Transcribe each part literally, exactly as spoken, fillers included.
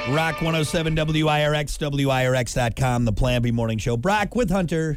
Rock one oh seven W I R X, W I R X dot com, the Plan B Morning Show. Brock with Hunter.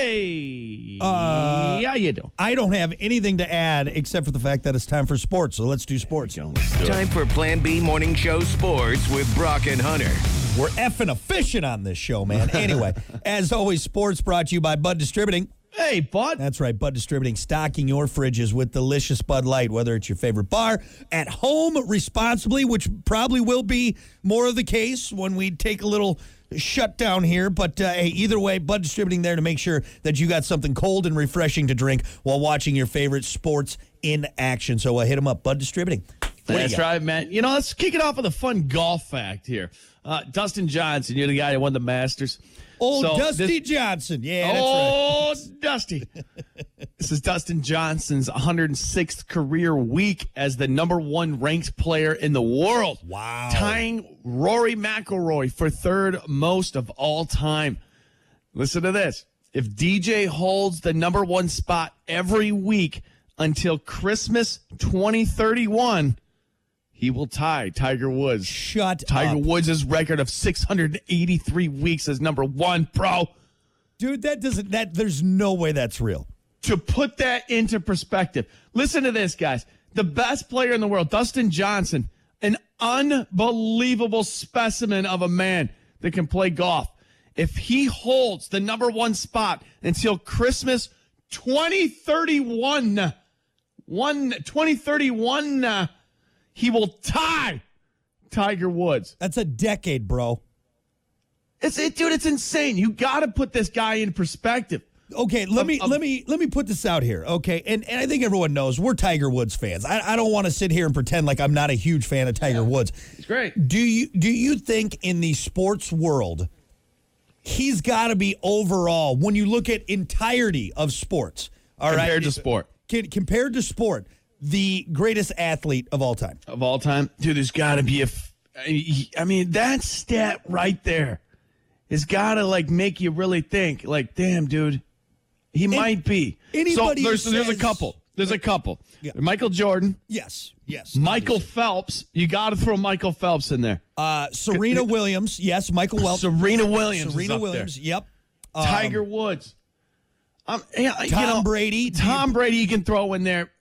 Hey. Uh, yeah, you do. I don't have anything to add except for the fact that it's time for sports, so let's do sports. Time for Plan B Morning Show Sports with Brock and Hunter. We're effing efficient on this show, man. Anyway, as always, sports brought to you by Bud Distributing. Hey, Bud. That's right, Bud Distributing, stocking your fridges with delicious Bud Light, whether it's your favorite bar, at home responsibly, which probably will be more of the case when we take a little shutdown here. But uh, hey, either way, Bud Distributing there to make sure that you got something cold and refreshing to drink while watching your favorite sports in action. So uh, hit them up, Bud Distributing. What That's right, man. You know, let's kick it off with a fun golf fact here. Uh, Dustin Johnson, you're the guy who won the Masters. Old So Dusty this- Johnson. Yeah, that's oh, right. Dusty. This is Dustin Johnson's one hundred sixth career week as the number one ranked player in the world. Wow. Tying Rory McIlroy for third most of all time. Listen to this. If D J holds the number one spot every week until Christmas twenty thirty-one, he will tie Tiger Woods. Shut Tiger up. Woods' record of six hundred eighty-three weeks as number one, bro. Dude, that doesn't, that, there's no way that's real. To put that into perspective, listen to this, guys. The best player in the world, Dustin Johnson, an unbelievable specimen of a man that can play golf. If he holds the number one spot until Christmas twenty thirty-one, one, twenty thirty-one, uh, he will tie Tiger Woods. That's a decade, bro. It's it, dude. It's insane. You got to put this guy in perspective. Okay, let me um, let me let me put this out here. Okay, and and I think everyone knows we're Tiger Woods fans. I, I don't want to sit here and pretend like I'm not a huge fan of Tiger Woods. It's great. Do you do you think in the sports world he's got to be overall when you look at entirety of sports? All right, Compared to sport. Can, compared to sport, the greatest athlete of all time. Of all time, dude, there's got to be a. F- I mean, that stat right there has got to like make you really think. Like, damn, dude, he And might be. anybody so there's who there's a says- couple. There's a couple. Yeah. Michael Jordan, Yes, yes. Michael Phelps. You got to throw Michael Phelps in there. Uh, Serena Williams. Yes, Michael Welch. Serena Williams. Serena is up Williams. There. Yep. Um, Tiger Woods. Um, yeah, Tom you know, Brady. Tom Brady, you can throw in there.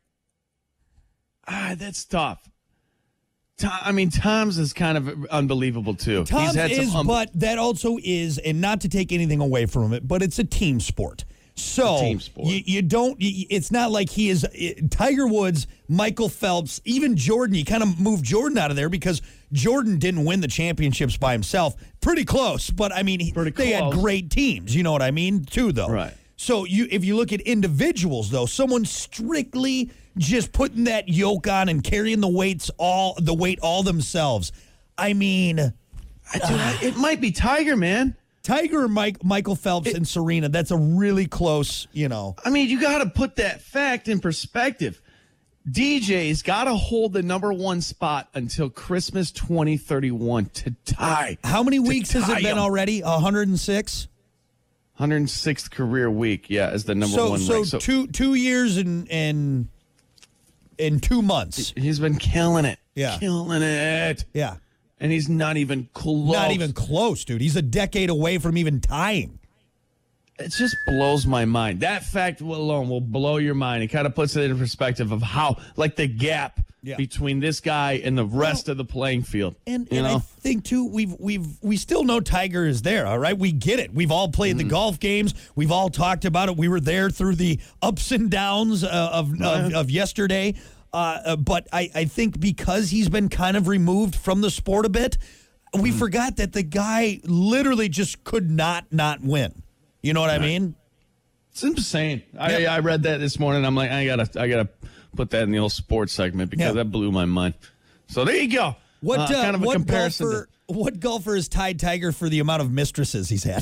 Ah, that's tough. Tom, I mean, Tom's is kind of unbelievable too. Tom He's had is, some um, but that also is, and not to take anything away from it, but it's a team sport. So A team sport. You, you don't. You, it's not like he is it, Tiger Woods, Michael Phelps, even Jordan. You kind of moved Jordan out of there because Jordan didn't win the championships by himself. Pretty close, but I mean, he, Pretty they had close. great teams. You know what I mean, too, though. Right. So you, if you look at individuals, though, someone strictly just putting that yoke on and carrying the weights all the weight all themselves. I mean, Dude, it might be Tiger, man. Tiger, Mike, Michael Phelps, It- and Serena. That's a really close, you know. I mean, you got to put that fact in perspective. D J's got to hold the number one spot until Christmas twenty thirty-one to tie. How many to weeks has it tie been him. already? one hundred six. one hundred sixth career week, yeah, as the number So, one. so, rank. So two two years and and in two months. he's been killing it. Yeah. Killing it. Yeah, And he's not even close. not even close, dude. He's a decade away from even tying. It just blows my mind. That fact alone will blow your mind. It kind of puts it in perspective of how, like, the gap Yeah. between this guy and the rest of the playing field. And, you and know? I think too, we've we've we still know Tiger is there. All right, we get it. We've all played Mm. the golf games. We've all talked about it. We were there through the ups and downs uh, of, of of yesterday. Uh, uh, but I I think because he's been kind of removed from the sport a bit, we Mm. forgot that the guy literally just could not not win. You know what I mean? It's insane. Yep. I, I read that this morning. I'm like, I gotta, I gotta put that in the old sports segment because Yeah. that blew my mind. So there you go. What Uh, uh, kind of a what comparison? to- golfer what golfer has tied Tiger for the amount of mistresses he's had?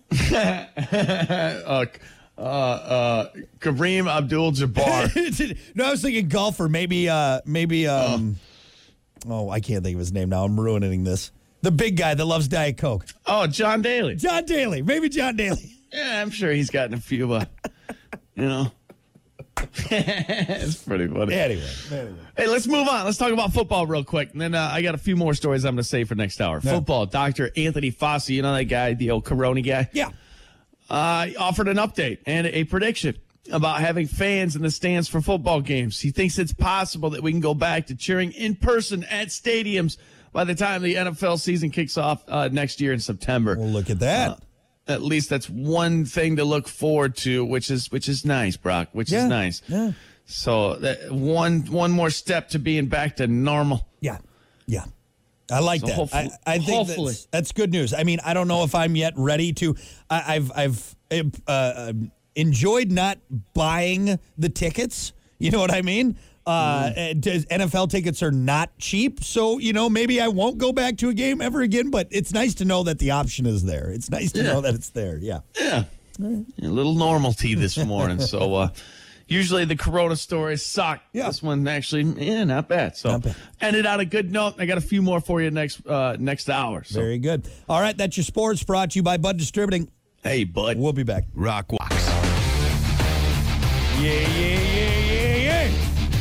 uh, uh, uh, Kareem Abdul-Jabbar. No, I was thinking golfer. Maybe, uh, maybe. Um, oh. I can't think of his name now. I'm ruining this. The big guy that loves Diet Coke. Oh, John Daly. John Daly. Maybe John Daly. Yeah, I'm sure he's gotten a few. Uh, you know, It's pretty funny. Anyway, anyway. Hey, let's move on. Let's talk about football real quick. And then uh, I got a few more stories I'm going to say for next hour. Yeah. Football, Doctor Anthony Fauci, you know that guy, the old Corona guy? Yeah. Uh, he offered an update and a prediction about having fans in the stands for football games. He thinks it's possible that we can go back to cheering in person at stadiums by the time the N F L season kicks off uh, next year in September. Well, look at that. Uh, at least that's one thing to look forward to, which is which is nice, Brock. Which Yeah. is nice. Yeah. So that one one more step to being back to normal. Yeah. Yeah. I like So that. hopefully- I, I think hopefully. that's, that's good news. I mean, I don't know if I'm yet ready to. I, I've I've uh, enjoyed not buying the tickets. You know what I mean? Uh, mm. N F L tickets are not cheap, so you know maybe I won't go back to a game ever again. But it's nice to know that the option is there. It's nice to Yeah. know that it's there. Yeah. Yeah. A little normalty this morning. So uh, usually the Corona stories suck. Yeah. This one actually, yeah, not bad. So Not bad. ended on a good note. I got a few more for you next uh, next hour. So Very good. All right, that's your sports brought to you by Bud Distributing. hey, bud. We'll be back. Rock Walks. Yeah, yeah, yeah, yeah, yeah.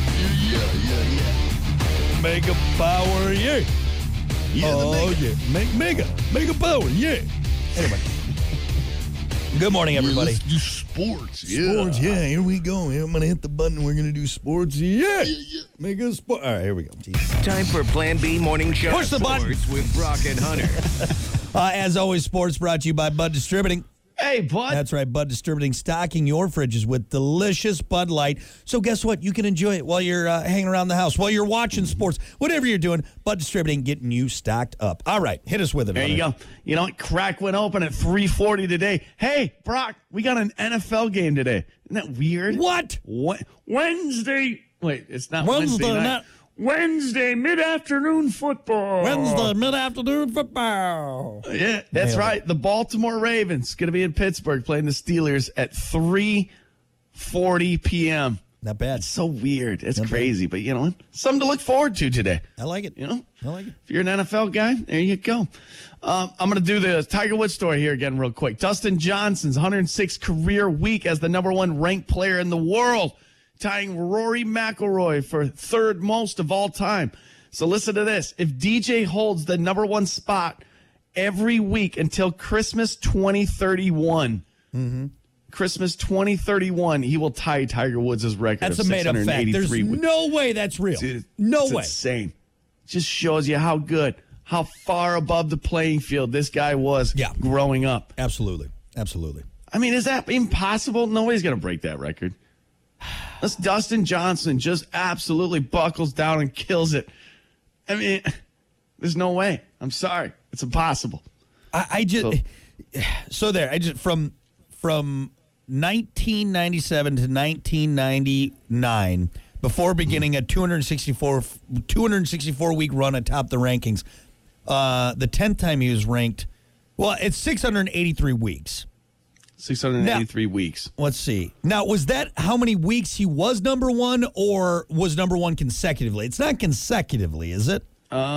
Mega power, yeah. Oh, yeah. Me- mega. Mega power, yeah. Anyway. Good morning, everybody. Let's do sports. Yeah. Sports, yeah. Here we go. I'm going to hit the button. We're going to do sports, yeah. Mega sport. All right, here we go. Jeez. Time for Plan B Morning Show Push the Sports button. with Brock and Hunter. Uh, as always, sports brought to you by Bud Distributing. Hey, bud. That's right, Bud Distributing, stocking your fridges with delicious Bud Light. So guess what? You can enjoy it while you're uh, hanging around the house, while you're watching sports, whatever you're doing. Bud Distributing getting you stocked up. All right, hit us with it. There you go. You know, crack went open at three forty today. Hey, Brock, we got an N F L game today. Isn't that weird? What? What? Wednesday. Wait, it's not Wednesday Wednesday, night. night. Wednesday mid-afternoon football. Wednesday mid-afternoon football. Yeah, that's Nailed right. The Baltimore Ravens going to be in Pittsburgh playing the Steelers at three forty p.m. Not bad. So weird. It's Not bad. crazy, but you know what? Something to look forward to today. I like it. You know? I like it. If you're an N F L guy, there you go. Um, I'm going to do the Tiger Woods story here again real quick. Dustin Johnson's one hundred sixth career week as the number one ranked player in the world, tying Rory McIlroy for third most of all time. So listen to this. If D J holds the number one spot every week until Christmas twenty thirty-one, Mm-hmm. Christmas twenty thirty-one, he will tie Tiger Woods' record That's of a made-up fact. There's six hundred eighty-three weeks. no way that's real. Dude, no it's way. insane. Just shows you how good, how far above the playing field this guy was Yeah. growing up. Absolutely. Absolutely. I mean, is that impossible? Nobody's going to break that record. This Dustin Johnson just absolutely buckles down and kills it. I mean, there's no way. I'm sorry. It's impossible. I, I just so, so there. I just from from nineteen ninety-seven to nineteen ninety-nine, before beginning a two hundred sixty-four two hundred sixty-four week run atop the rankings. Uh, the tenth time he was ranked. Well, it's six hundred eighty-three weeks. six hundred eighty-three now, weeks. Let's see. Now, was that how many weeks he was number one, or was number one consecutively? It's not consecutively, is it?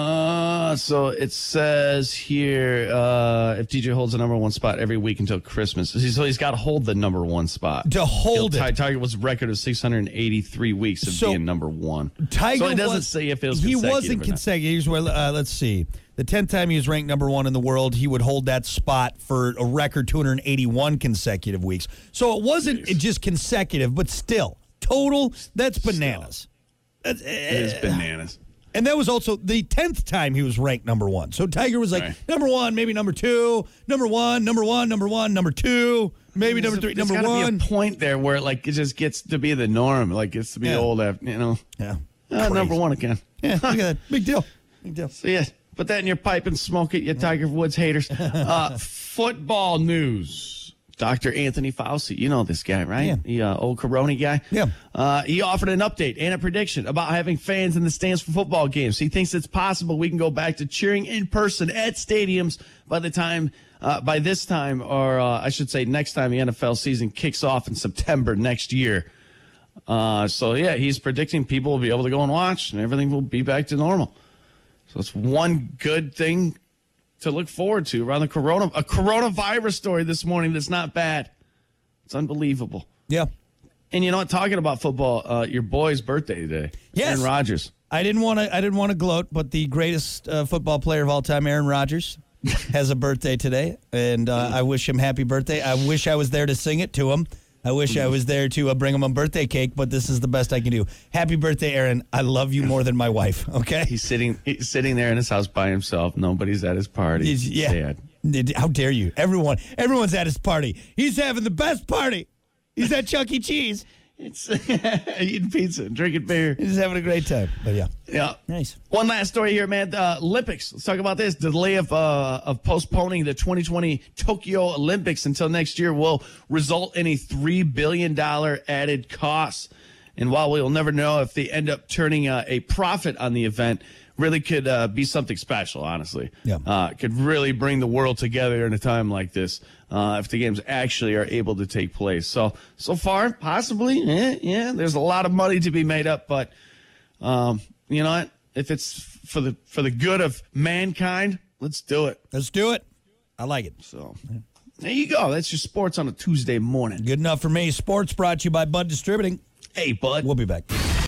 Uh, so it says here, uh, if D J holds the number one spot every week until Christmas, so he's got to hold the number one spot. To hold He'll it. tie Tiger Woods' record of six hundred eighty-three weeks of So, being number one. Tiger so it doesn't was, say if it was he consecutive wasn't or not. consecutive. Here's where, uh, let's see. The tenth time he was ranked number one in the world, he would hold that spot for a record two hundred eighty-one consecutive weeks. So it wasn't Jeez. just consecutive, but still. Total, that's bananas. That's, It is bananas. And that was also the tenth time he was ranked number one. So Tiger was like, Right. number one, maybe number two, number one, number one, number one, number two, maybe number three, There's number gotta one. be a point there where like it just gets to be the norm. Like gets to be Yeah. old, after, you know. Yeah. Uh, Crazy. number one again. Yeah, look at that. Big deal. Big deal. So yeah, put that in your pipe and smoke it, you Tiger Woods haters. Uh, football news. Doctor Anthony Fauci, you know this guy, right? Yeah. The uh, old Corona guy. Yeah. Uh, he offered an update and a prediction about having fans in the stands for football games. He thinks it's possible we can go back to cheering in person at stadiums by the time, uh, by this time, or uh, I should say next time the N F L season kicks off in September next year. Uh, so yeah, he's predicting people will be able to go and watch, and everything will be back to normal. So it's one good thing to look forward to around the corona a coronavirus story this morning that's not bad. It's unbelievable. Yeah. And you know what? Talking about football, uh, your boy's birthday today. Yes. Aaron Rodgers. I didn't want to. I didn't want to gloat, but the greatest uh, football player of all time, Aaron Rodgers, has a birthday today, and uh, I wish him happy birthday. I wish I was there to sing it to him. I wish I was there to uh, bring him a birthday cake, but this is the best I can do. Happy birthday, Aaron! I love you more than my wife. Okay. He's sitting. He's sitting there in his house by himself. Nobody's at his party. He's, yeah. Sad. How dare you? Everyone, everyone's at his party. He's having the best party. He's at Chuck E. Cheese. It's eating pizza and drinking beer. He's having a great time. But yeah, yeah, nice. One last story here, man. The Olympics. Let's talk about this. Delay of uh, of postponing the twenty twenty Tokyo Olympics until next year will result in a three billion dollars added cost. And while we'll never know if they end up turning uh, a profit on the event, really could uh, be something special, honestly. Yeah. Uh, could really bring the world together in a time like this uh, if the games actually are able to take place. So, so far, possibly, eh, yeah, there's a lot of money to be made up. But, um, you know what? If it's for the for the good of mankind, let's do it. Let's do it. I like it. So there you go. That's your sports on a Tuesday morning. Good enough for me. Sports brought to you by Bud Distributing. Hey, Bud. We'll be back.